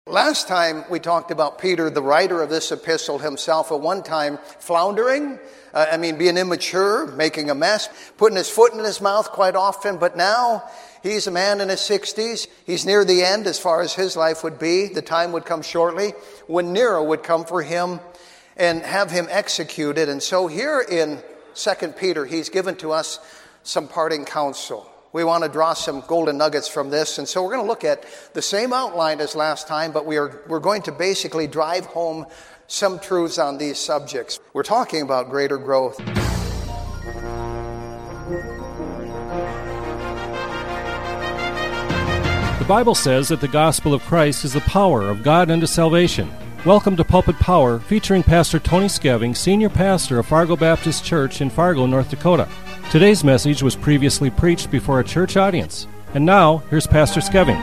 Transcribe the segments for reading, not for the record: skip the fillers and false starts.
Last time we talked about Peter, the writer of this epistle himself, at one time floundering, being immature, making a mess, putting his foot in his mouth quite often. But now he's a man in his 60s. He's near the end as far as his life would be. The time would come shortly when Nero would come for him and have him executed. And so here in 2 Peter, he's given to us some parting counsel. We want to draw some golden nuggets from this, and so we're going to look at the same outline as last time, but we're going to basically drive home some truths on these subjects. We're talking about greater growth. The Bible says that the gospel of Christ is the power of God unto salvation. Welcome to Pulpit Power, featuring Pastor Tony Skeving, Senior Pastor of Fargo Baptist Church in Fargo, North Dakota. Today's message was previously preached before a church audience. And now, here's Pastor Skeving.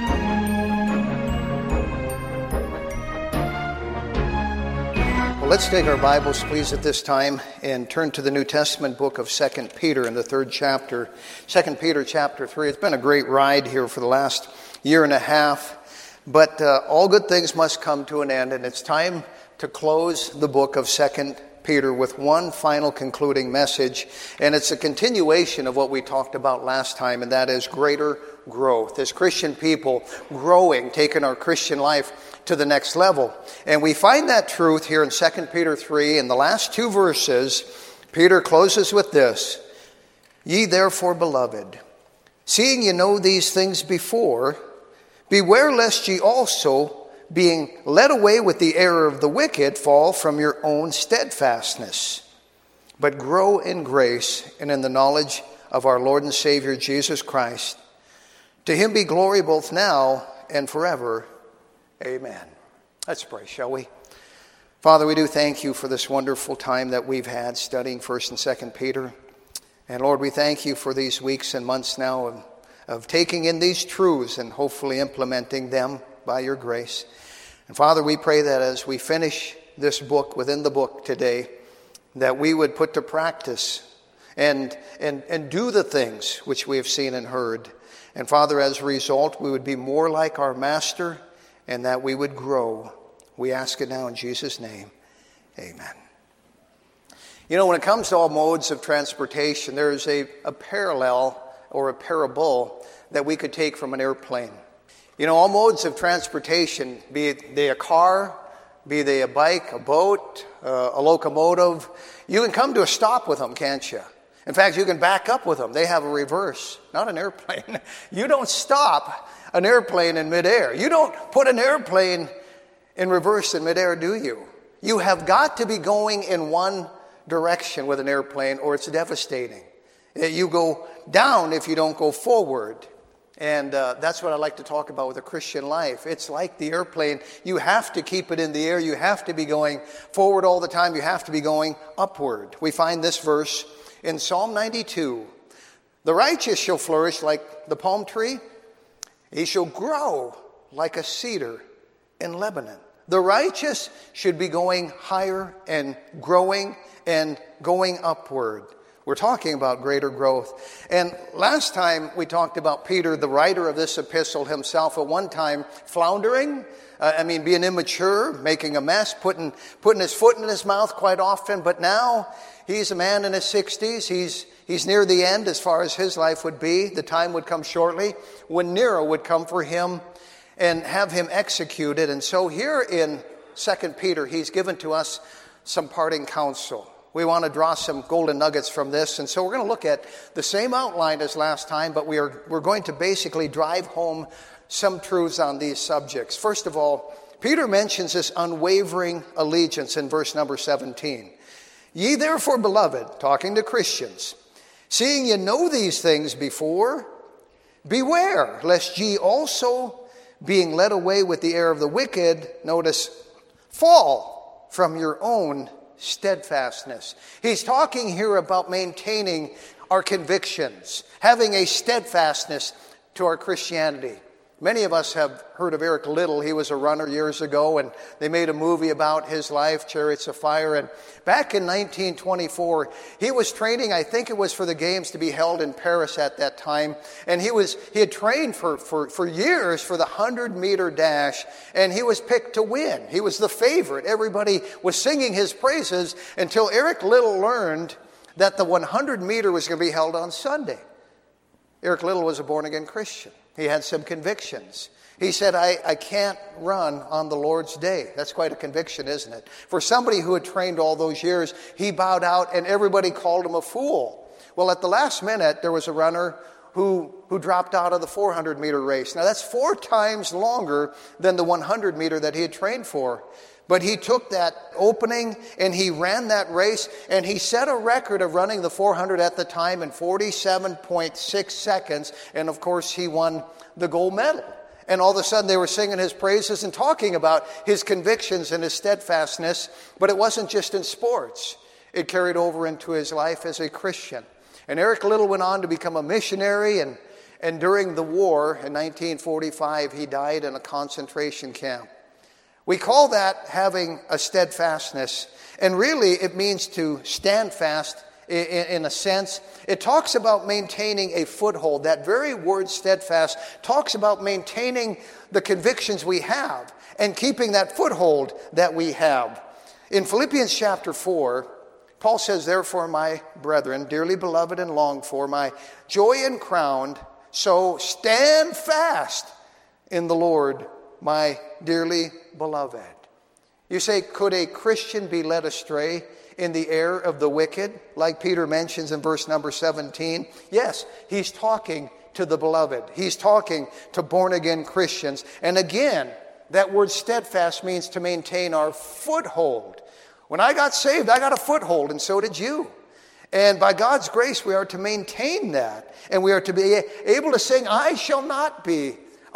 Well, let's take our Bibles, please, at this time and turn to the New Testament book of 2 Peter in the 3rd chapter. 2 Peter chapter 3. It's been a great ride here for the last year and a half. But all good things must come to an end, and it's time to close the book of 2 Peter with one final concluding message, and it's a continuation of what we talked about last time, and that is greater growth. As Christian people, growing, taking our Christian life to the next level. And we find that truth here in 2 Peter 3. In the last two verses, Peter closes with this: Ye therefore, beloved, seeing ye know these things before, beware lest ye also, being led away with the error of the wicked, fall from your own steadfastness, but grow in grace and in the knowledge of our Lord and Savior Jesus Christ. To him be glory both now and forever. Amen. Let's pray, shall we? Father, we do thank you for this wonderful time that we've had studying 1st and 2nd Peter. And Lord, we thank you for these weeks and months now of taking in these truths and hopefully implementing them by your grace. And Father, we pray that as we finish this book within the book today, that we would put to practice and do the things which we have seen and heard. And Father, as a result, we would be more like our Master and that we would grow. We ask it now in Jesus' name. Amen. You know, when it comes to all modes of transportation, there is a parallel or a parable that we could take from an airplane. You know, all modes of transportation, be they a car, be they a bike, a boat, a locomotive, you can come to a stop with them, can't you? In fact, you can back up with them. They have a reverse, not an airplane. You don't stop an airplane in midair. You don't put an airplane in reverse in midair, do you? You have got to be going in one direction with an airplane, or it's devastating. You go down if you don't go forward. And that's what I like to talk about with a Christian life. It's like the airplane. You have to keep it in the air. You have to be going forward all the time. You have to be going upward. We find this verse in Psalm 92. The righteous shall flourish like the palm tree. He shall grow like a cedar in Lebanon. The righteous should be going higher and going upward. We're talking about greater growth. And last time we talked about Peter, the writer of this epistle himself, at one time floundering, being immature, making a mess, putting his foot in his mouth quite often. But now he's a man in his 60s. He's near the end as far as his life would be. The time would come shortly when Nero would come for him and have him executed. And so here in 2 Peter, he's given to us some parting counsel. We want to draw some golden nuggets from this, and so we're going to look at the same outline as last time, but we're going to basically drive home some truths on these subjects. First of all, Peter mentions this unwavering allegiance in verse number 17. Ye therefore, beloved, talking to Christians, seeing ye know these things before, beware lest ye also, being led away with the error of the wicked, notice, fall from your own steadfastness. He's talking here about maintaining our convictions, having a steadfastness to our Christianity. Many of us have heard of Eric Liddell. He was a runner years ago, and they made a movie about his life, Chariots of Fire. And back in 1924, he was training, I think it was for the games to be held in Paris at that time. And he had trained for years for the 100-meter dash, and he was picked to win. He was the favorite. Everybody was singing his praises until Eric Liddell learned that the 100-meter was going to be held on Sunday. Eric Liddell was a born-again Christian. He had some convictions. He said, I can't run on the Lord's day. That's quite a conviction, isn't it? For somebody who had trained all those years, he bowed out and everybody called him a fool. Well, at the last minute, there was a runner who dropped out of the 400-meter race. Now, that's 4 times longer than the 100-meter that he had trained for. But he took that opening and he ran that race, and he set a record of running the 400 at the time in 47.6 seconds. And of course, he won the gold medal. And all of a sudden they were singing his praises and talking about his convictions and his steadfastness. But it wasn't just in sports. It carried over into his life as a Christian. And Eric Liddell went on to become a missionary, and during the war in 1945, he died in a concentration camp. We call that having a steadfastness, and really it means to stand fast in a sense. It talks about maintaining a foothold. That very word steadfast talks about maintaining the convictions we have and keeping that foothold that we have. In Philippians chapter 4, Paul says, "Therefore, my brethren, dearly beloved and longed for, my joy and crown, so stand fast in the Lord, my dearly beloved." You say, could a Christian be led astray in the error of the wicked, like Peter mentions in verse number 17? Yes, he's talking to the beloved. He's talking to born-again Christians. And again, that word steadfast means to maintain our foothold. When I got saved, I got a foothold, and so did you. And by God's grace, we are to maintain that. And we are to be able to sing, I shall not be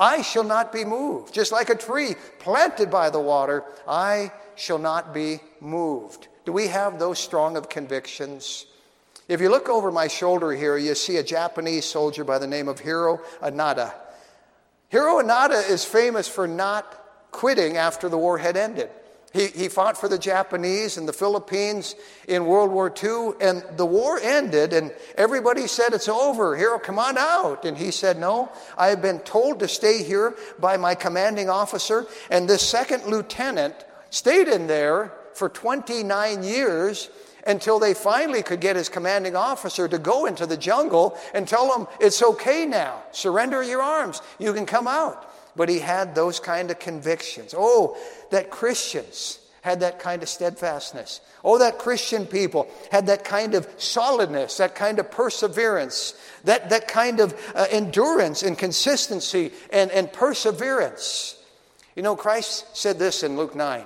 moved. Just like a tree planted by the water, I shall not be moved. Do we have those strong of convictions? If you look over my shoulder here, you see a Japanese soldier by the name of Hiro Onoda. Hiro Onoda is famous for not quitting after the war had ended. He fought for the Japanese and the Philippines in World War II, and the war ended, and everybody said, it's over. Hiro, come on out. And he said, no, I have been told to stay here by my commanding officer, and this second lieutenant stayed in there for 29 years until they finally could get his commanding officer to go into the jungle and tell him, it's okay now. Surrender your arms. You can come out. But he had those kind of convictions. Oh, that Christians had that kind of steadfastness. Oh, that Christian people had that kind of solidness, that kind of perseverance, that kind of endurance and consistency and perseverance. You know, Christ said this in Luke 9.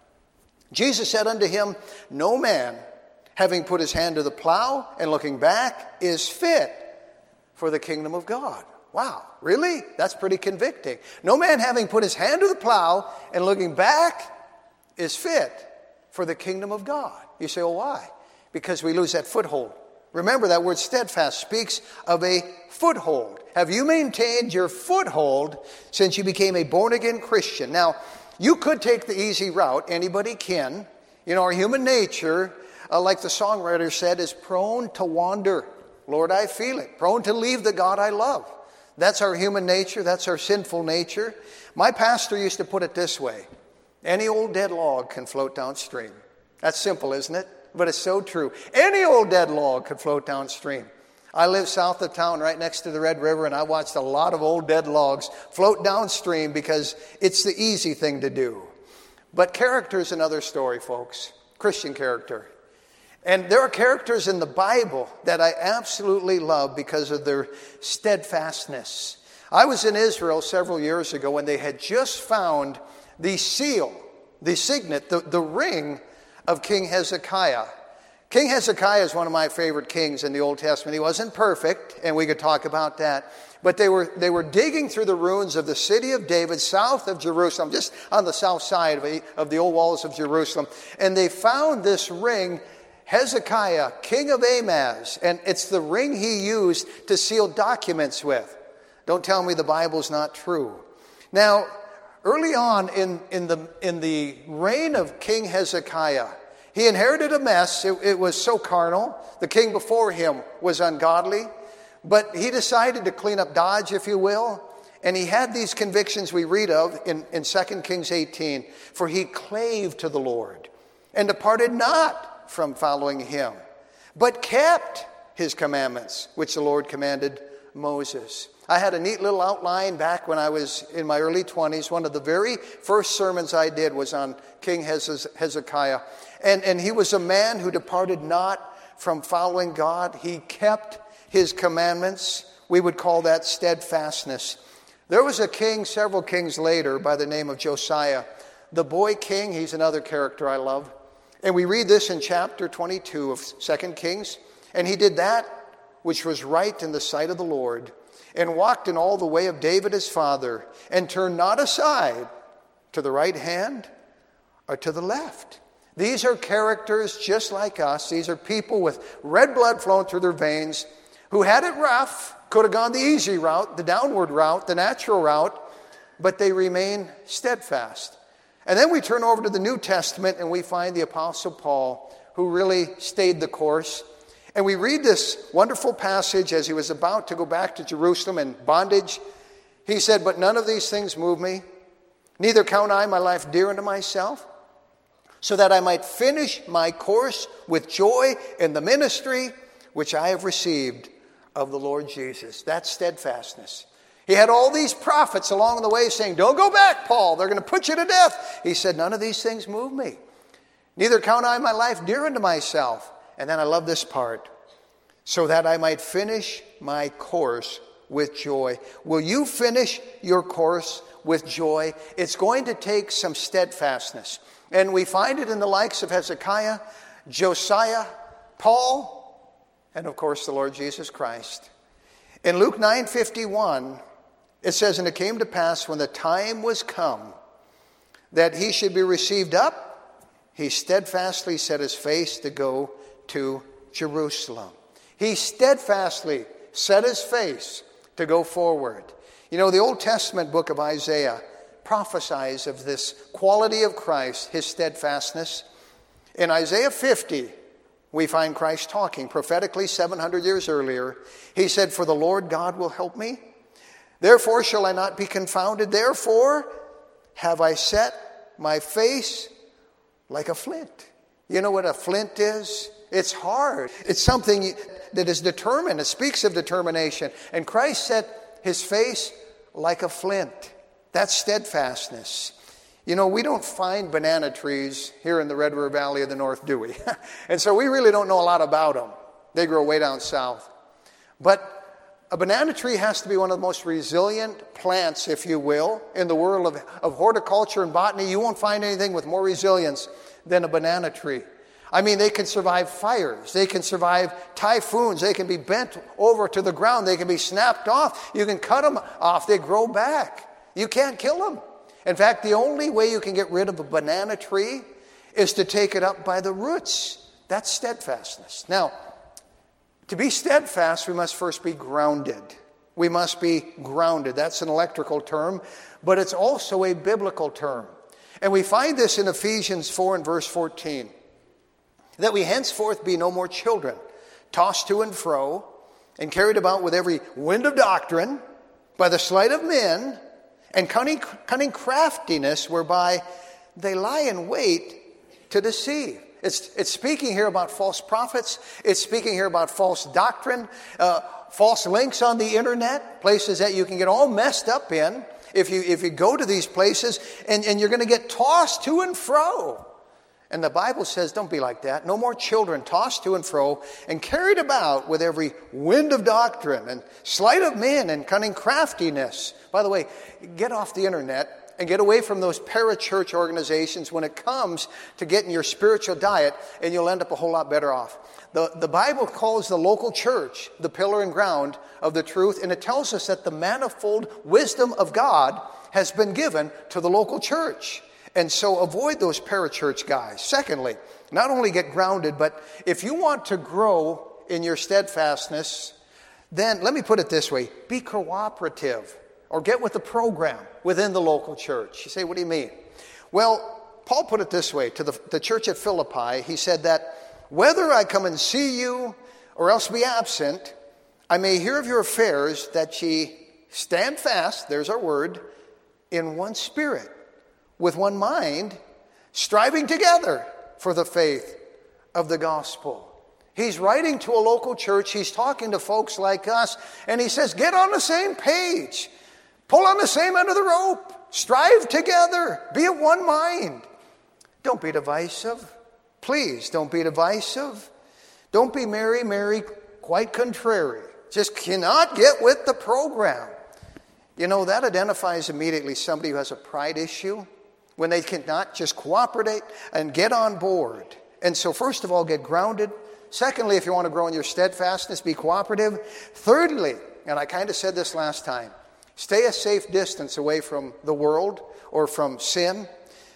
Jesus said unto him, no man, having put his hand to the plow and looking back, is fit for the kingdom of God. Wow, really? That's pretty convicting. No man having put his hand to the plow and looking back is fit for the kingdom of God. You say, well, why? Because we lose that foothold. Remember, that word steadfast speaks of a foothold. Have you maintained your foothold since you became a born-again Christian? Now, you could take the easy route. Anybody can. You know, our human nature, like the songwriter said, is prone to wander. Lord, I feel it. Prone to leave the God I love. That's our human nature. That's our sinful nature. My pastor used to put it this way. Any old dead log can float downstream. That's simple, isn't it? But it's so true. Any old dead log can float downstream. I live south of town right next to the Red River, and I watched a lot of old dead logs float downstream because it's the easy thing to do. But character is another story, folks. Christian character. And there are characters in the Bible that I absolutely love because of their steadfastness. I was in Israel several years ago when they had just found the seal, the signet, the ring of King Hezekiah. King Hezekiah is one of my favorite kings in the Old Testament. He wasn't perfect, and we could talk about that. But they were digging through the ruins of the city of David, south of Jerusalem, just on the south side of the old walls of Jerusalem. And they found this ring, Hezekiah, king of Amaz, and it's the ring he used to seal documents with. Don't tell me the Bible's not true. Now, early on in the reign of King Hezekiah, he inherited a mess. It was so carnal. The king before him was ungodly. But he decided to clean up Dodge, if you will. And he had these convictions we read of in 2 Kings 18. For he clave to the Lord and departed not from following him, but kept his commandments, which the Lord commanded Moses. I had a neat little outline back when I was in my early 20s. One of the very first sermons I did was on King Hezekiah. And he was a man who departed not from following God. He kept his commandments. We would call that steadfastness. There was a king several kings later by the name of Josiah. The boy king, he's another character I love. And we read this in chapter 22 of 2 Kings. And he did that which was right in the sight of the Lord, and walked in all the way of David his father, and turned not aside to the right hand or to the left. These are characters just like us. These are people with red blood flowing through their veins who had it rough, could have gone the easy route, the downward route, the natural route, but they remain steadfast. And then we turn over to the New Testament and we find the Apostle Paul, who really stayed the course. And we read this wonderful passage as he was about to go back to Jerusalem in bondage. He said, "But none of these things move me, neither count I my life dear unto myself, so that I might finish my course with joy in the ministry which I have received of the Lord Jesus." That's steadfastness. He had all these prophets along the way saying, "Don't go back, Paul. They're going to put you to death." He said, "None of these things move me. Neither count I my life dear unto myself." And then I love this part. "So that I might finish my course with joy." Will you finish your course with joy? It's going to take some steadfastness. And we find it in the likes of Hezekiah, Josiah, Paul, and of course the Lord Jesus Christ. In Luke 9:51, it says, "And it came to pass when the time was come that he should be received up, he steadfastly set his face to go to Jerusalem." He steadfastly set his face to go forward. You know, the Old Testament book of Isaiah prophesies of this quality of Christ, his steadfastness. In Isaiah 50, we find Christ talking prophetically 700 years earlier. He said, "For the Lord God will help me. Therefore shall I not be confounded. Therefore have I set my face like a flint." You know what a flint is? It's hard. It's something that is determined. It speaks of determination. And Christ set his face like a flint. That's steadfastness. You know, we don't find banana trees here in the Red River Valley of the North, do we? And so we really don't know a lot about them. They grow way down south. But a banana tree has to be one of the most resilient plants, if you will. In the world of horticulture and botany, you won't find anything with more resilience than a banana tree. I mean, they can survive fires. They can survive typhoons. They can be bent over to the ground. They can be snapped off. You can cut them off. They grow back. You can't kill them. In fact, the only way you can get rid of a banana tree is to take it up by the roots. That's steadfastness. Now, to be steadfast, we must first be grounded. We must be grounded. That's an electrical term, but it's also a biblical term. And we find this in Ephesians 4 and verse 14. "That we henceforth be no more children, tossed to and fro, and carried about with every wind of doctrine, by the sleight of men, and cunning craftiness, whereby they lie in wait to deceive." It's speaking here about false prophets. It's speaking here about false doctrine, false links on the internet, places that you can get all messed up in if you go to these places, and you're going to get tossed to and fro. And the Bible says, don't be like that. No more children tossed to and fro and carried about with every wind of doctrine and sleight of men and cunning craftiness. By the way, get off the internet and get away from those parachurch organizations when it comes to getting your spiritual diet, and you'll end up a whole lot better off. The Bible calls the local church the pillar and ground of the truth, and it tells us that the manifold wisdom of God has been given to the local church. And so avoid those parachurch guys. Secondly, not only get grounded, but if you want to grow in your steadfastness, then let me put it this way, be cooperative or get with the program within the local church. You say, what do you mean? Well, Paul put it this way to the church at Philippi. He said that whether I come and see you or else be absent, I may hear of your affairs, that ye stand fast, there's our word, in one spirit, with one mind, striving together for the faith of the gospel. He's writing to a local church. He's talking to folks like us. And he says, get on the same page. Pull on the same end of the rope. Strive together. Be of one mind. Don't be divisive. Please don't be divisive. Don't be merry, quite contrary. Just cannot get with the program. You know, that identifies immediately somebody who has a pride issue, when they cannot just cooperate and get on board. And so first of all, get grounded. Secondly, if you want to grow in your steadfastness, be cooperative. Thirdly, and I kind of said this last time, stay a safe distance away from the world or from sin.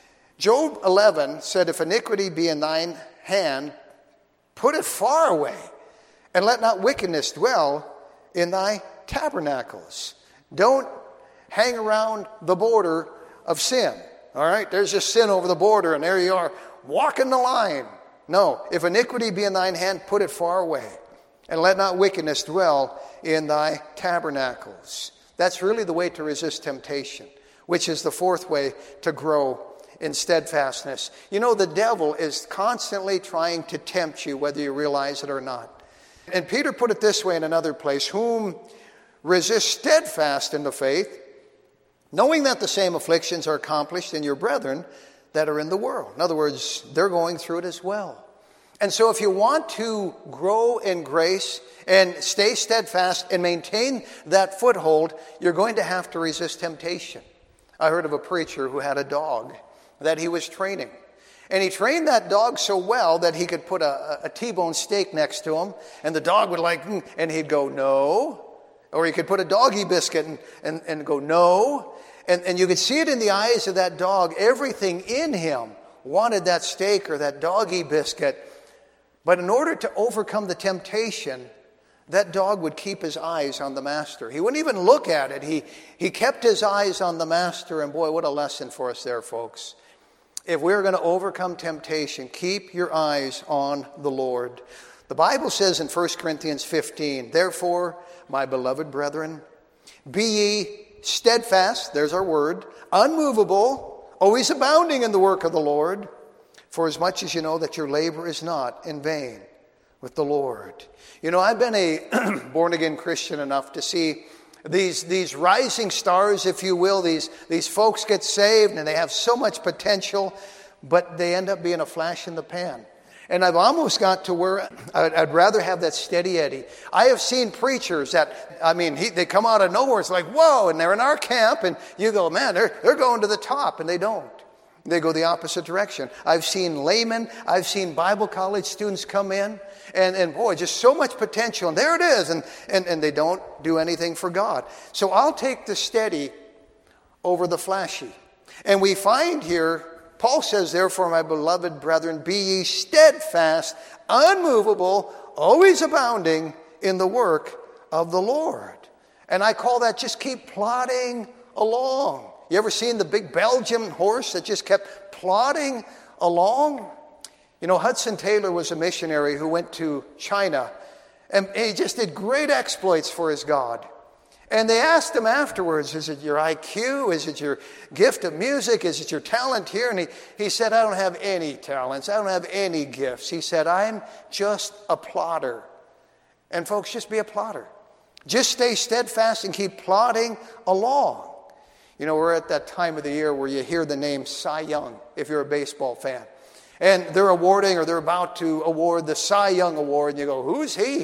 Job 11 said, if iniquity be in thine hand, put it far away, and let not wickedness dwell in thy tabernacles. Don't hang around the border of sin. All right, there's just sin over the border, and there you are, walking the line. No, if iniquity be in thine hand, put it far away, and let not wickedness dwell in thy tabernacles. That's really the way to resist temptation, which is the fourth way to grow in steadfastness. You know, the devil is constantly trying to tempt you, whether you realize it or not. And Peter put it this way in another place, whom resist steadfast in the faith, knowing that the same afflictions are accomplished in your brethren that are in the world. In other words, they're going through it as well. And so if you want to grow in grace and stay steadfast and maintain that foothold, you're going to have to resist temptation. I heard of a preacher who had a dog that he was training. And he trained that dog so well that he could put a T-bone steak next to him, and the dog would and he'd go, no. Or he could put a doggy biscuit and go, no. And you could see it in the eyes of that dog. Everything in him wanted that steak or that doggy biscuit. But in order to overcome the temptation, that dog would keep his eyes on the master. He wouldn't even look at it. He kept his eyes on the master. And boy, what a lesson for us there, folks. If we're going to overcome temptation, keep your eyes on the Lord. The Bible says in 1 Corinthians 15, therefore, my beloved brethren, be ye steadfast, there's our word, unmovable, always abounding in the work of the Lord, for as much as you know that your labor is not in vain with the Lord. You know, I've been a born-again Christian enough to see these rising stars, if you will, these folks get saved and they have so much potential, but they end up being a flash in the pan. And I've almost got to where I'd rather have that steady Eddie. I have seen preachers that, they come out of nowhere. It's like, whoa, and they're in our camp. And you go, man, they're going to the top. And they don't. They go the opposite direction. I've seen laymen. I've seen Bible college students come in. And boy, just so much potential. And there it is. And they don't do anything for God. So I'll take the steady over the flashy. And we find here, Paul says, therefore, my beloved brethren, be ye steadfast, unmovable, always abounding in the work of the Lord. And I call that just keep plodding along. You ever seen the big Belgian horse that just kept plodding along? You know, Hudson Taylor was a missionary who went to China, and he just did great exploits for his God. And they asked him afterwards, is it your IQ? Is it your gift of music? Is it your talent here? And he said, I don't have any talents. I don't have any gifts. He said, I'm just a plodder. And folks, just be a plodder. Just stay steadfast and keep plodding along. You know, we're at that time of the year where you hear the name Cy Young, if you're a baseball fan. And they're about to award the Cy Young Award. And you go, who's he?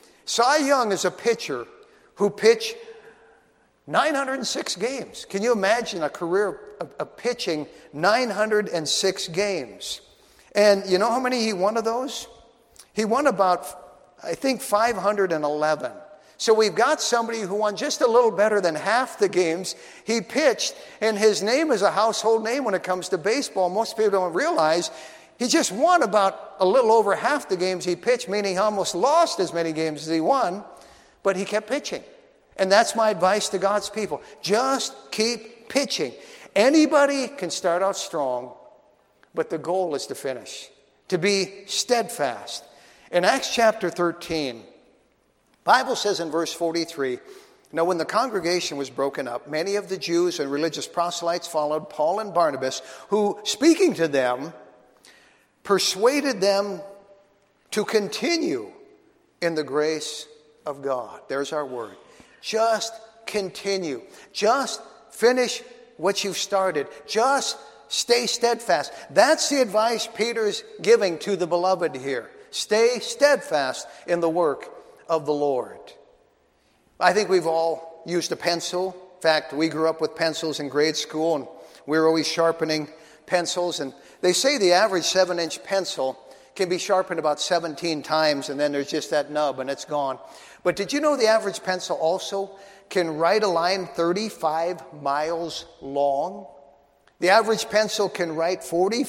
Cy Young is a pitcher who pitched 906 games. Can you imagine a career of pitching 906 games? And you know how many he won of those? He won about, I think, 511. So we've got somebody who won just a little better than half the games he pitched, and his name is a household name when it comes to baseball. Most people don't realize he just won about a little over half the games he pitched, meaning he almost lost as many games as he won, but he kept pitching. And that's my advice to God's people. Just keep pitching. Anybody can start out strong, but the goal is to finish, to be steadfast. In Acts chapter 13, the Bible says in verse 43, now when the congregation was broken up, many of the Jews and religious proselytes followed Paul and Barnabas, who, speaking to them, persuaded them to continue in the grace of God. There's our word. Just continue. Just finish what you've started. Just stay steadfast. That's the advice Peter's giving to the beloved here. Stay steadfast in the work of the Lord. I think we've all used a pencil. In fact, we grew up with pencils in grade school, and we were always sharpening pencils. And they say the average 7-inch pencil can be sharpened about 17 times, and then there's just that nub, and it's gone. But did you know the average pencil also can write a line 35 miles long? The average pencil can write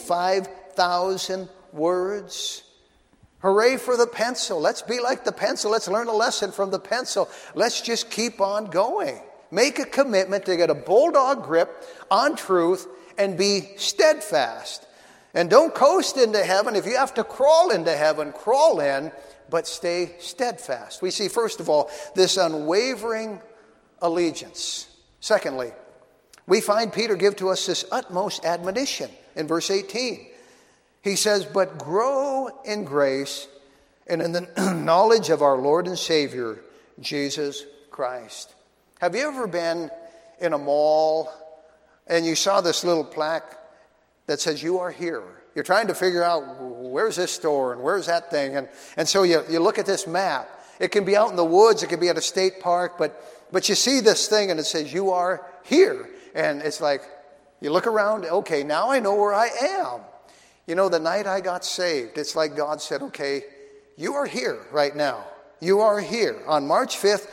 45,000 words. Hooray for the pencil. Let's be like the pencil. Let's learn a lesson from the pencil. Let's just keep on going. Make a commitment to get a bulldog grip on truth and be steadfast. And don't coast into heaven. If you have to crawl into heaven, crawl in, but stay steadfast. We see, first of all, this unwavering allegiance. Secondly, we find Peter give to us this utmost admonition in verse 18. He says, but grow in grace and in the knowledge of our Lord and Savior, Jesus Christ. Have you ever been in a mall and you saw this little plaque that says, you are here? You're trying to figure out, where's this store and where's that thing? And so you look at this map. It can be out in the woods. It can be at a state park. But you see this thing and it says, you are here. And it's like, you look around, okay, now I know where I am. You know, the night I got saved, it's like God said, okay, you are here right now. You are here. On March 5th,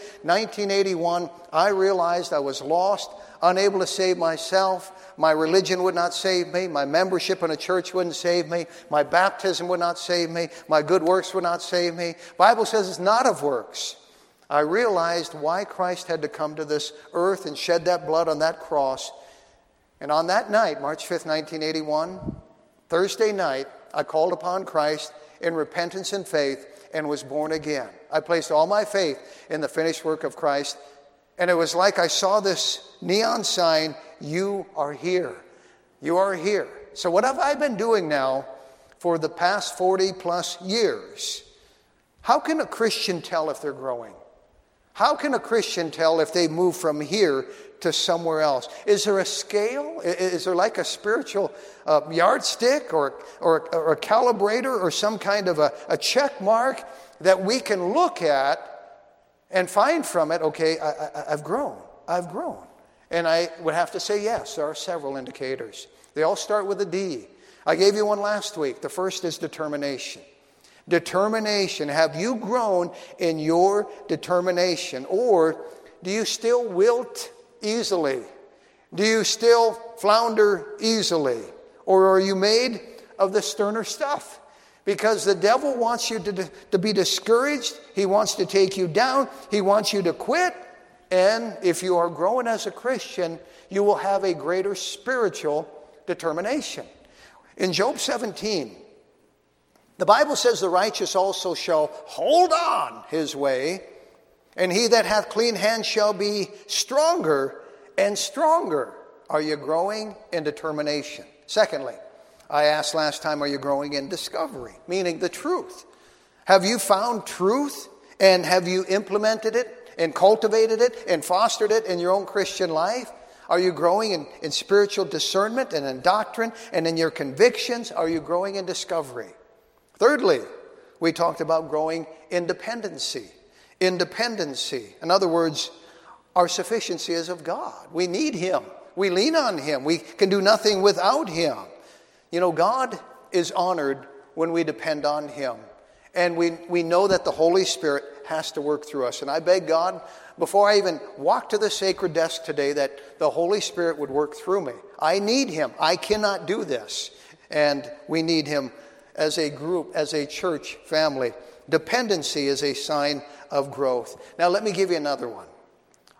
1981, I realized I was lost, unable to save myself. My religion would not save me. My membership in a church wouldn't save me. My baptism would not save me. My good works would not save me. The Bible says it's not of works. I realized why Christ had to come to this earth and shed that blood on that cross. And on that night, March 5th, 1981, Thursday night, I called upon Christ in repentance and faith and was born again. I placed all my faith in the finished work of Christ. And it was like I saw this neon sign, you are here. You are here. So what have I been doing now for the past 40 plus years? How can a Christian tell if they're growing? How can a Christian tell if they move from here to somewhere else? Is there a scale? Is there like a spiritual yardstick or a calibrator or some kind of a check mark that we can look at and find from it, okay, I've grown. I've grown. And I would have to say yes, there are several indicators. They all start with a D. I gave you one last week. The first is determination. Determination. Have you grown in your determination? Or do you still wilt easily? Do you still flounder easily? Or are you made of the sterner stuff? Because the devil wants you to be discouraged. He wants to take you down. He wants you to quit. And if you are growing as a Christian, you will have a greater spiritual determination. In Job 17, the Bible says the righteous also shall hold on his way, and he that hath clean hands shall be stronger and stronger. Are you growing in determination? Secondly, I asked last time, are you growing in discovery? Meaning the truth. Have you found truth and have you implemented it and cultivated it and fostered it in your own Christian life? Are you growing in spiritual discernment and in doctrine and in your convictions? Are you growing in discovery? Thirdly, we talked about growing in dependency. Independency. In other words, our sufficiency is of God. We need Him. We lean on Him. We can do nothing without Him. You know, God is honored when we depend on Him. And we know that the Holy Spirit has to work through us. And I beg God, before I even walk to the sacred desk today, that the Holy Spirit would work through me. I need Him. I cannot do this. And we need Him as a group, as a church family. Dependency is a sign of growth. Now let me give you another one.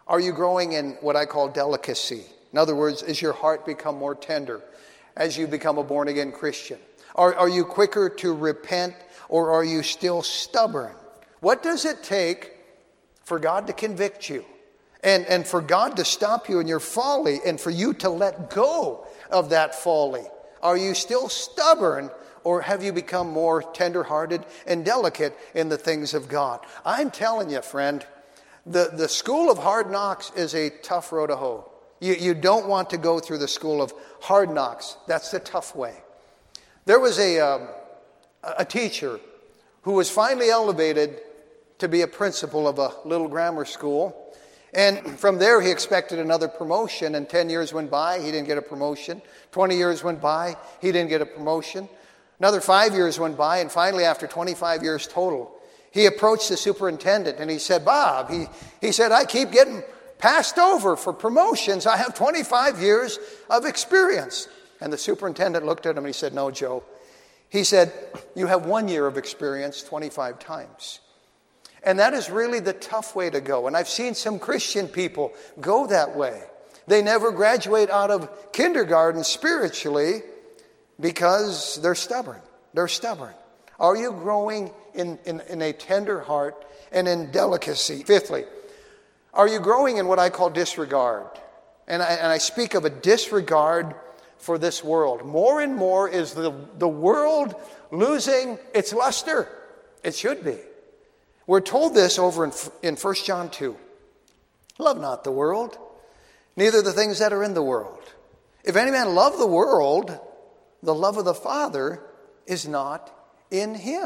Are you growing in what I call delicacy? In other words, is your heart become more tender as you become a born-again Christian? Are you quicker to repent, or are you still stubborn? What does it take for God to convict you and for God to stop you in your folly and for you to let go of that folly? Are you still stubborn, or have you become more tender-hearted and delicate in the things of God? I'm telling you, friend, the school of hard knocks is a tough road to hoe. You don't want to go through the school of hard knocks. That's the tough way. There was a teacher who was finally elevated to be a principal of a little grammar school. And from there, he expected another promotion. And 10 years went by, he didn't get a promotion. 20 years went by, he didn't get a promotion. Another 5 years went by, and finally, after 25 years total, he approached the superintendent and he said, Bob, he said, I keep getting passed over for promotions. I have 25 years of experience. And the superintendent looked at him and he said, no, Joe. He said, you have 1 year of experience 25 times. And that is really the tough way to go. And I've seen some Christian people go that way. They never graduate out of kindergarten spiritually because they're stubborn. They're stubborn. Are you growing in a tender heart and in delicacy? Fifthly, are you growing in what I call disregard? And I speak of a disregard for this world. More and more is the world losing its luster. It should be. We're told this over in 1 John 2. Love not the world, neither the things that are in the world. If any man love the world, the love of the Father is not in him.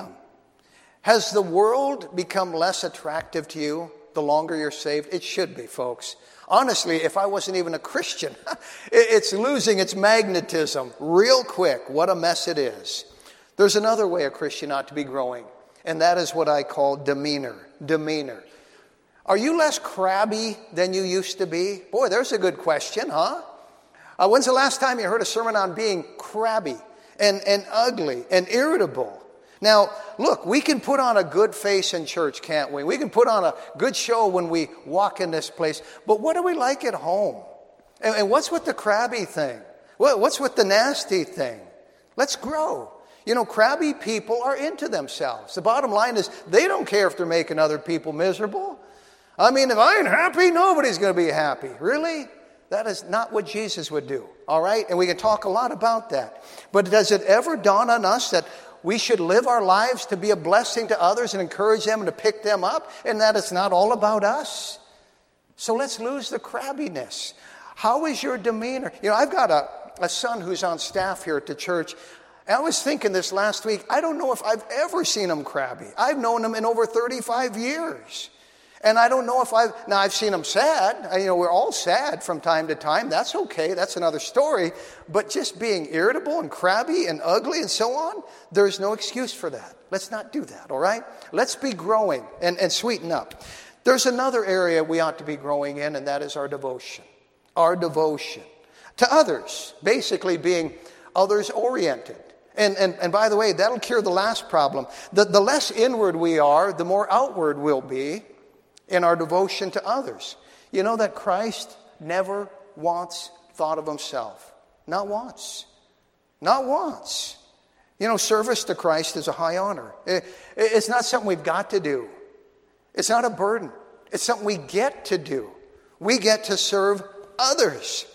Has the world become less attractive to you the longer you're saved? It should be, folks. Honestly, if I wasn't even a Christian, it's losing its magnetism real quick. What a mess it is. There's another way a Christian ought to be growing, and that is what I call demeanor. Demeanor. Are you less crabby than you used to be? Boy, there's a good question, huh? When's the last time you heard a sermon on being crabby and ugly and irritable? Now, look, we can put on a good face in church, can't we? We can put on a good show when we walk in this place. But what are we like at home? And what's with the crabby thing? What's with the nasty thing? Let's grow. You know, crabby people are into themselves. The bottom line is they don't care if they're making other people miserable. I mean, if I ain't happy, nobody's going to be happy. Really? That is not what Jesus would do, all right? And we can talk a lot about that. But does it ever dawn on us that we should live our lives to be a blessing to others and encourage them and to pick them up, and that it's not all about us? So let's lose the crabbiness. How is your demeanor? You know, I've got a son who's on staff here at the church. I was thinking this last week, I don't know if I've ever seen him crabby. I've known him in over 35 years. And I don't know if I've seen him sad. You know, we're all sad from time to time. That's okay. That's another story. But just being irritable and crabby and ugly and so on, there's no excuse for that. Let's not do that, all right? Let's be growing and sweeten up. There's another area we ought to be growing in, and that is our devotion. Our devotion to others, basically being others-oriented. And by the way, that'll cure the last problem. The less inward we are, the more outward we'll be in our devotion to others. You know that Christ never once thought of himself. Not once. Not once. You know, service to Christ is a high honor. It's not something we've got to do. It's not a burden. It's something we get to do. We get to serve others.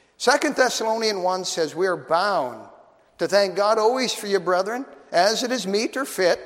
2 Thessalonians 1 says, we are bound to thank God always for you, brethren, as it is meet or fit,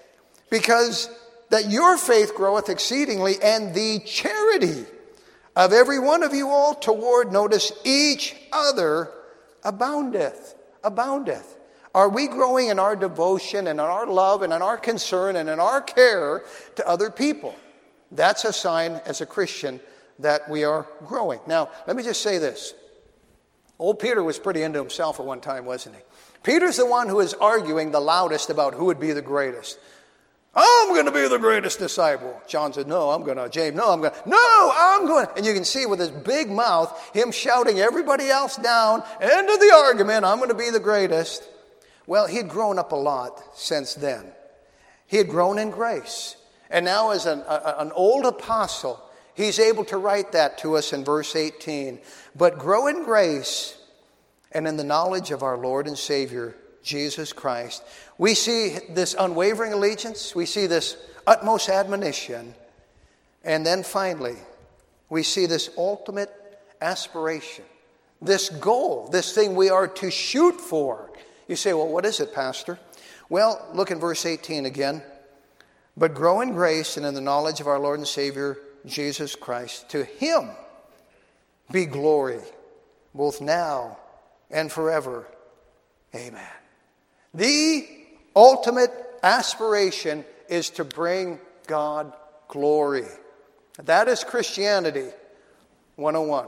because that your faith groweth exceedingly, and the charity of every one of you all toward, notice, each other aboundeth. Aboundeth. Are we growing in our devotion and in our love and in our concern and in our care to other people? That's a sign as a Christian that we are growing. Now, let me just say this. Old Peter was pretty into himself at one time, wasn't he? Peter's the one who is arguing the loudest about who would be the greatest. I'm going to be the greatest disciple. John said, no, I'm going to. James, no, I'm going to. No, I'm going to. And you can see with his big mouth, him shouting everybody else down, end of the argument, I'm going to be the greatest. Well, he'd grown up a lot since then. He had grown in grace. And now as an old apostle, He's able to write that to us in verse 18. But grow in grace and in the knowledge of our Lord and Savior, Jesus Christ. We see this unwavering allegiance. We see this utmost admonition. And then finally, we see this ultimate aspiration, this goal, this thing we are to shoot for. You say, well, what is it, Pastor? Well, look in verse 18 again. But grow in grace and in the knowledge of our Lord and Savior, Jesus Christ. To him be glory, both now and forever. Amen. The ultimate aspiration is to bring God glory. That is Christianity 101.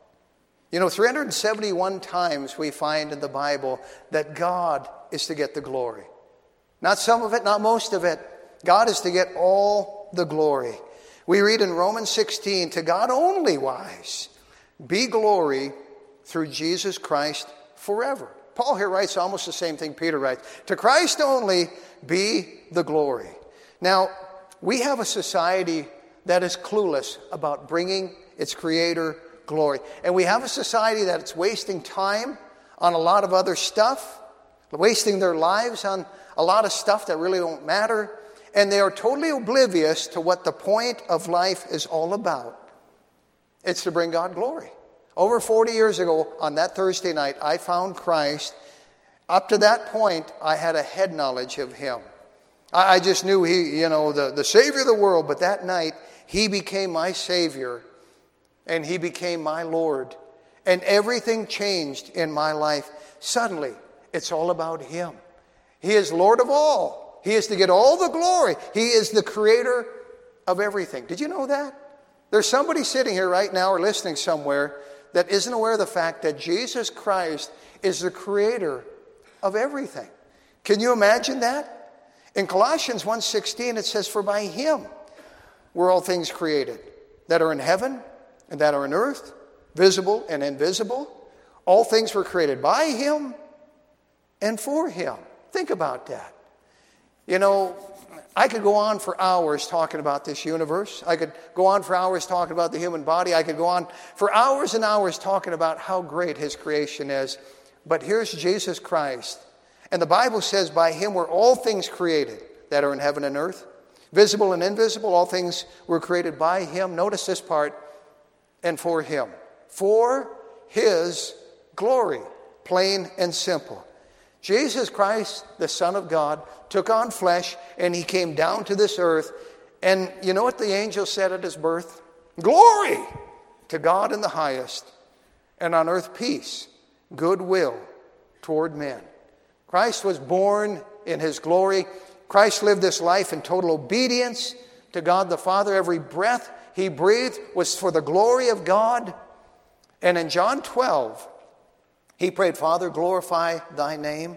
371 times we find in the Bible that God is to get the glory. Not some of it, not most of it. God is to get all the glory. We read in Romans 16, to God only wise be glory through Jesus Christ forever. Paul here writes almost the same thing Peter writes. To Christ only be the glory. Now, we have a society that is clueless about bringing its Creator glory. And we have a society that's wasting time on a lot of other stuff, wasting their lives on a lot of stuff that really don't matter. And they are totally oblivious to what the point of life is all about. It's to bring God glory. Over 40 years ago, on that Thursday night, I found Christ. Up to that point, I had a head knowledge of Him. I just knew He, the Savior of the world. But that night, He became my Savior. And He became my Lord. And everything changed in my life. Suddenly, it's all about Him. He is Lord of all. He is to get all the glory. He is the Creator of everything. Did you know that? There's somebody sitting here right now or listening somewhere that isn't aware of the fact that Jesus Christ is the Creator of everything. Can you imagine that? In Colossians 1:16 it says, for by Him were all things created, that are in heaven and that are in earth, visible and invisible. All things were created by Him and for Him. Think about that. I could go on for hours talking about this universe. I could go on for hours talking about the human body. I could go on for hours and hours talking about how great His creation is. But here's Jesus Christ. And the Bible says, by Him were all things created that are in heaven and earth, visible and invisible. All things were created by Him. Notice this part, and for Him. For His glory, plain and simple. Jesus Christ, the Son of God, took on flesh and He came down to this earth. And you know what the angel said at His birth? Glory to God in the highest, and on earth peace, goodwill toward men. Christ was born in His glory. Christ lived this life in total obedience to God the Father. Every breath He breathed was for the glory of God. And in John 12, He prayed, Father, glorify Thy name.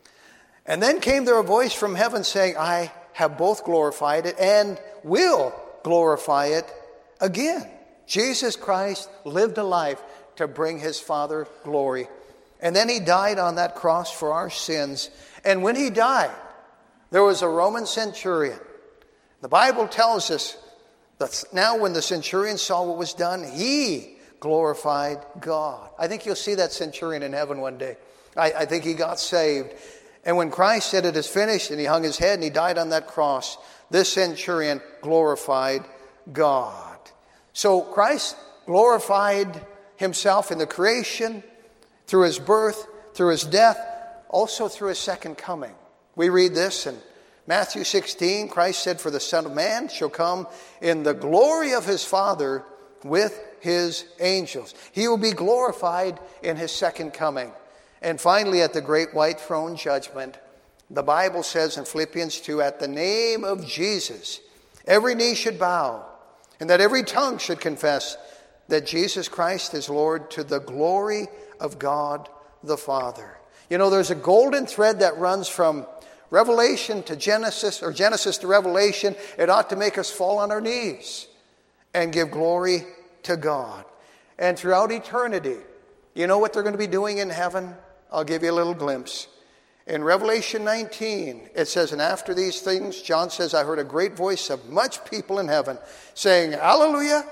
And then came there a voice from heaven saying, I have both glorified it and will glorify it again. Jesus Christ lived a life to bring His Father glory. And then He died on that cross for our sins. And when He died, there was a Roman centurion. The Bible tells us that now when the centurion saw what was done, he glorified God. I think you'll see that centurion in heaven one day. I think he got saved. And when Christ said it is finished and He hung His head and He died on that cross, this centurion glorified God. So Christ glorified Himself in the creation, through His birth, through His death, also through His second coming. We read this in Matthew 16. Christ said, for the Son of Man shall come in the glory of His Father with His angels. He will be glorified in His second coming. And finally, at the great white throne judgment, the Bible says in Philippians 2, at the name of Jesus, every knee should bow, and that every tongue should confess that Jesus Christ is Lord, to the glory of God the Father. There's a golden thread that runs from Revelation to Genesis, or Genesis to Revelation. It ought to make us fall on our knees and give glory to God. And throughout eternity, you know what they're going to be doing in heaven? I'll give you a little glimpse. In Revelation 19, it says, and after these things, John says, I heard a great voice of much people in heaven saying, Hallelujah!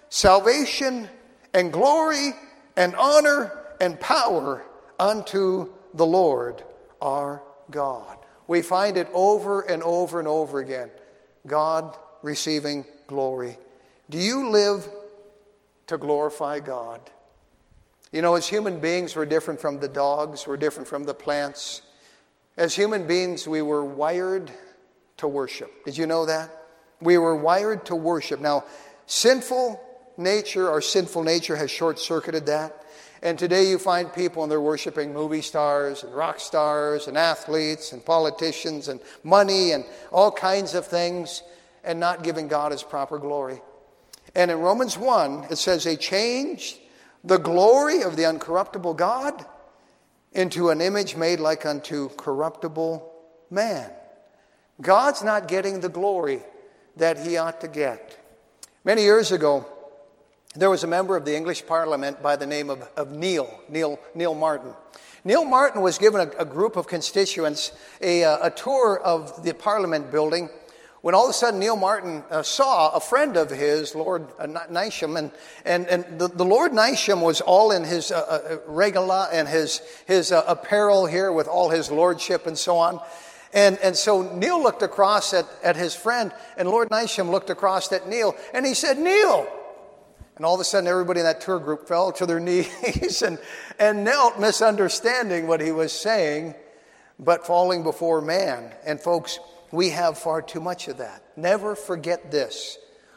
salvation and glory and honor and power unto the Lord our God. We find it over and over and over again. God receiving glory. Do you live to glorify God? You know, as human beings, we're different from the dogs. We're different from the plants. As human beings, we were wired to worship. Did you know that? We were wired to worship. Now, sinful nature has short-circuited that. And today you find people and they're worshiping movie stars and rock stars and athletes and politicians and money and all kinds of things and not giving God His proper glory. And in Romans 1, it says they changed the glory of the uncorruptible God into an image made like unto corruptible man. God's not getting the glory that He ought to get. Many years ago, there was a member of the English Parliament by the name of Neil Martin. Neil Martin was given a group of constituents a tour of the Parliament building when all of a sudden Neil Martin saw a friend of his, Lord Nysham, and the Lord Nysham was all in his regula and his apparel here with all his lordship and so on. And so Neil looked across at his friend, and Lord Nysham looked across at Neil, and he said, "Neil!" And all of a sudden, everybody in that tour group fell to their knees and knelt, misunderstanding what he was saying, but falling before man. And folks, we have far too much of that. Never forget this.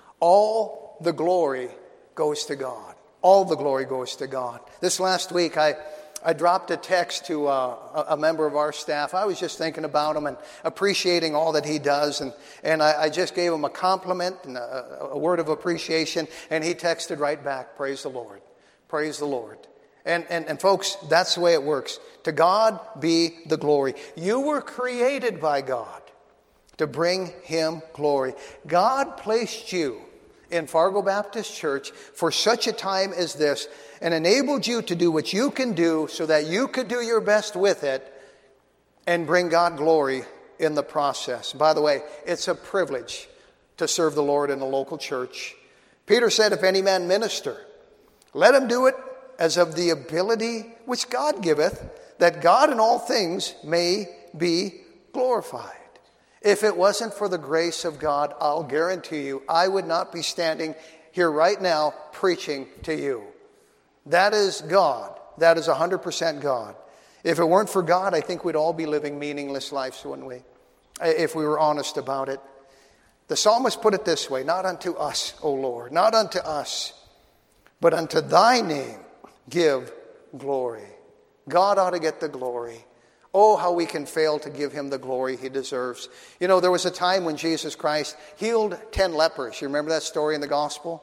All the glory goes to God. All the glory goes to God. This last week, I dropped a text to a member of our staff. I was just thinking about him and appreciating all that he does. And I just gave him a compliment and a word of appreciation. And he texted right back, "Praise the Lord. Praise the Lord." And folks, that's the way it works. To God be the glory. You were created by God to bring Him glory. God placed you in Fargo Baptist Church for such a time as this and enabled you to do what you can do so that you could do your best with it and bring God glory in the process. By the way, it's a privilege to serve the Lord in a local church. Peter said, "If any man minister, let him do it as of the ability which God giveth, that God in all things may be glorified." If it wasn't for the grace of God, I'll guarantee you, I would not be standing here right now preaching to you. That is God. That is 100% God. If it weren't for God, I think we'd all be living meaningless lives, wouldn't we? If we were honest about it. The psalmist put it this way, "Not unto us, O Lord, not unto us, but unto Thy name give glory." God ought to get the glory. Oh, how we can fail to give Him the glory He deserves. You know, there was a time when Jesus Christ healed 10 lepers. You remember that story in the gospel?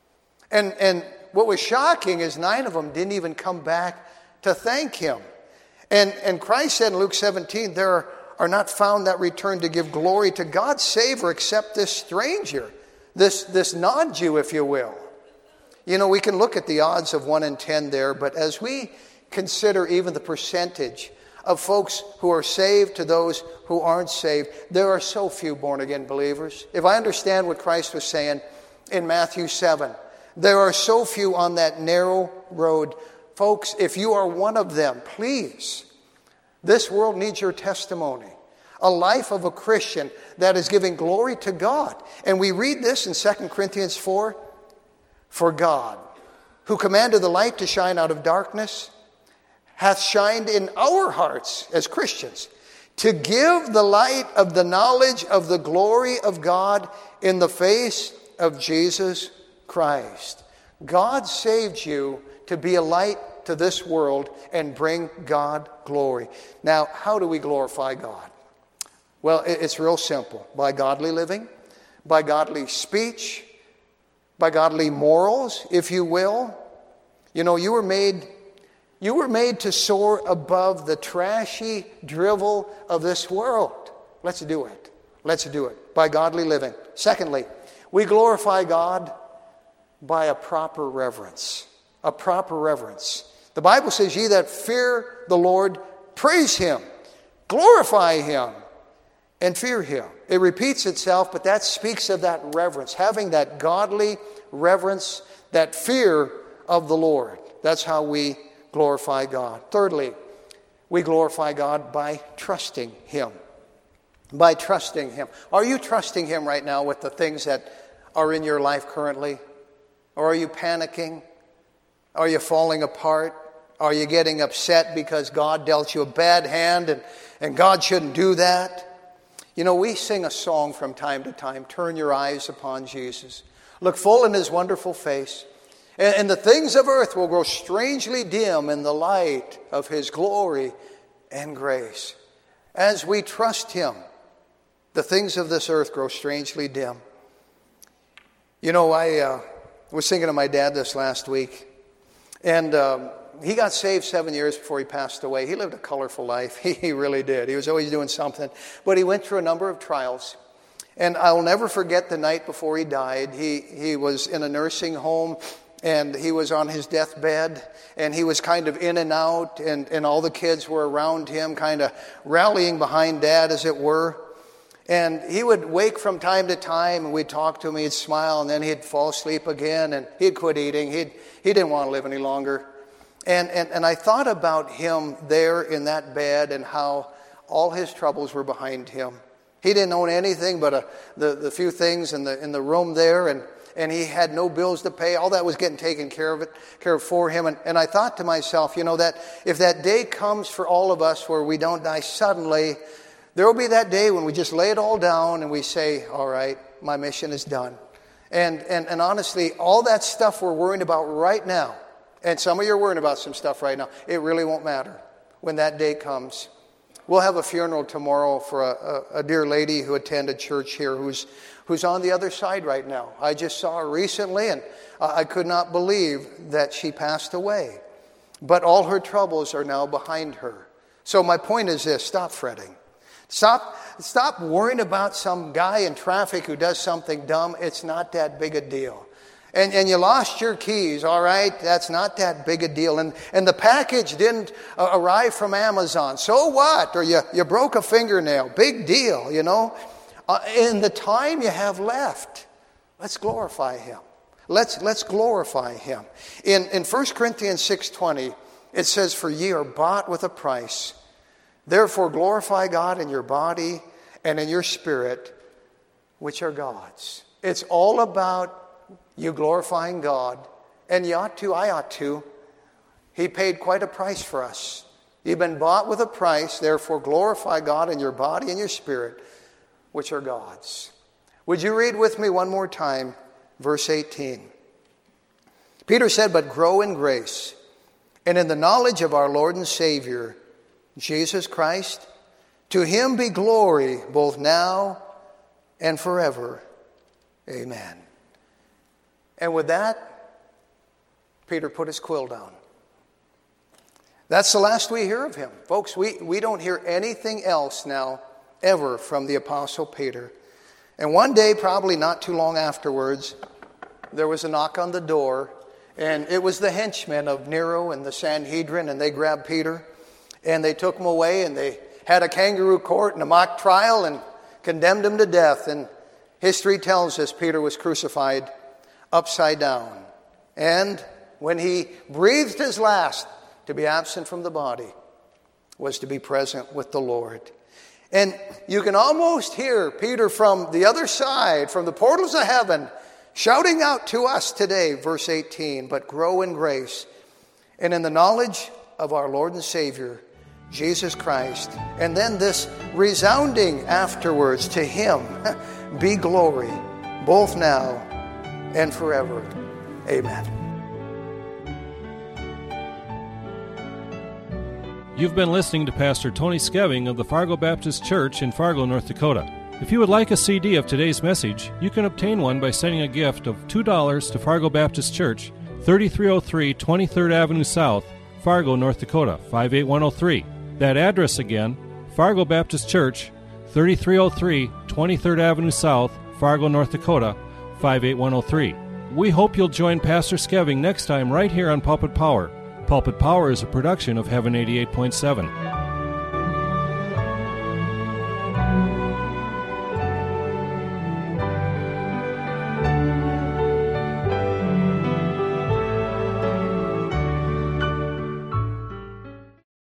And what was shocking is 9 of them didn't even come back to thank Him. And Christ said in Luke 17, "There are not found that return to give glory to God's Savior except this stranger," this non-Jew, if you will. You know, we can look at the odds of 1 in 10 there, but as we consider even the percentage of folks who are saved to those who aren't saved, there are so few born-again believers. If I understand what Christ was saying in Matthew 7, there are so few on that narrow road. Folks, if you are one of them, please, this world needs your testimony. A life of a Christian that is giving glory to God. And we read this in 2 Corinthians 4, "For God, who commanded the light to shine out of darkness, hath shined in our hearts as Christians, to give the light of the knowledge of the glory of God in the face of Jesus Christ." God saved you to be a light to this world and bring God glory. Now, how do we glorify God? Well, it's real simple. By godly living, by godly speech, by godly morals, if you will. You know, you were made to soar above the trashy drivel of this world. Let's do it. Let's do it by godly living. Secondly, we glorify God by a proper reverence. A proper reverence. The Bible says, "Ye that fear the Lord, praise Him, glorify Him, and fear Him." It repeats itself, but that speaks of that reverence, having that godly reverence, that fear of the Lord. That's how we glorify God. Thirdly, we glorify God by trusting Him. By trusting Him. Are you trusting Him right now with the things that are in your life currently? Or are you panicking? Are you falling apart? Are you getting upset because God dealt you a bad hand and God shouldn't do that? You know, we sing a song from time to time, "Turn your eyes upon Jesus. Look full in His wonderful face. And the things of earth will grow strangely dim in the light of His glory and grace." As we trust Him, the things of this earth grow strangely dim. You know, I was thinking of my dad this last week. And he got saved 7 years before he passed away. He lived a colorful life. He really did. He was always doing something. But he went through a number of trials. And I'll never forget the night before he died. He was in a nursing home, and he was on his deathbed. And he was kind of in and out, and all the kids were around him, kind of rallying behind Dad, as it were. And he would wake from time to time, and we'd talk to him, he'd smile, and then he'd fall asleep again, and he'd quit eating. He didn't want to live any longer. And I thought about him there in that bed and how all his troubles were behind him. He didn't own anything but the few things in the room there, and he had no bills to pay. All that was getting taken care of for him. And I thought to myself, you know, that if that day comes for all of us where we don't die suddenly, there will be that day when we just lay it all down and we say, all right, my mission is done. And honestly, all that stuff we're worrying about right now, and some of you are worrying about some stuff right now, it really won't matter when that day comes. We'll have a funeral tomorrow for a dear lady who attended church here who's on the other side right now. I just saw her recently, and I could not believe that she passed away. But all her troubles are now behind her. So my point is this: stop fretting. Stop worrying about some guy in traffic who does something dumb. It's not that big a deal. And you lost your keys, all right? That's not that big a deal. And the package didn't arrive from Amazon. So what? Or you broke a fingernail. Big deal, you know? In the time you have left, let's glorify Him. Let's glorify Him. In 1 Corinthians 6:20, it says, "For ye are bought with a price. Therefore glorify God in your body and in your spirit, which are God's." It's all about you glorifying God. And you ought to, I ought to. He paid quite a price for us. You've been bought with a price, therefore glorify God in your body and your spirit, which are God's. Would you read with me one more time, verse 18? Peter said, "But grow in grace and in the knowledge of our Lord and Savior, Jesus Christ. To Him be glory both now and forever. Amen." And with that, Peter put his quill down. That's the last we hear of him. Folks, we don't hear anything else now ever from the Apostle Peter. And one day, probably not too long afterwards, there was a knock on the door, and it was the henchmen of Nero and the Sanhedrin, and they grabbed Peter, and they took him away, and they had a kangaroo court and a mock trial and condemned him to death. And history tells us Peter was crucified upside down. And when he breathed his last, to be absent from the body was to be present with the Lord. And you can almost hear Peter from the other side, from the portals of heaven, shouting out to us today, verse 18, "But grow in grace and in the knowledge of our Lord and Savior, Jesus Christ." And then this resounding afterwards, "To Him be glory, both now and forever. Amen." You've been listening to Pastor Tony Skeving of the Fargo Baptist Church in Fargo, North Dakota. If you would like a CD of today's message, you can obtain one by sending a gift of $2 to Fargo Baptist Church, 3303 23rd Avenue South, Fargo, North Dakota, 58103. That address again, Fargo Baptist Church, 3303 23rd Avenue South, Fargo, North Dakota, 58103. We hope you'll join Pastor Skeving next time right here on Pulpit Power. Pulpit Power is a production of Heaven 88.7.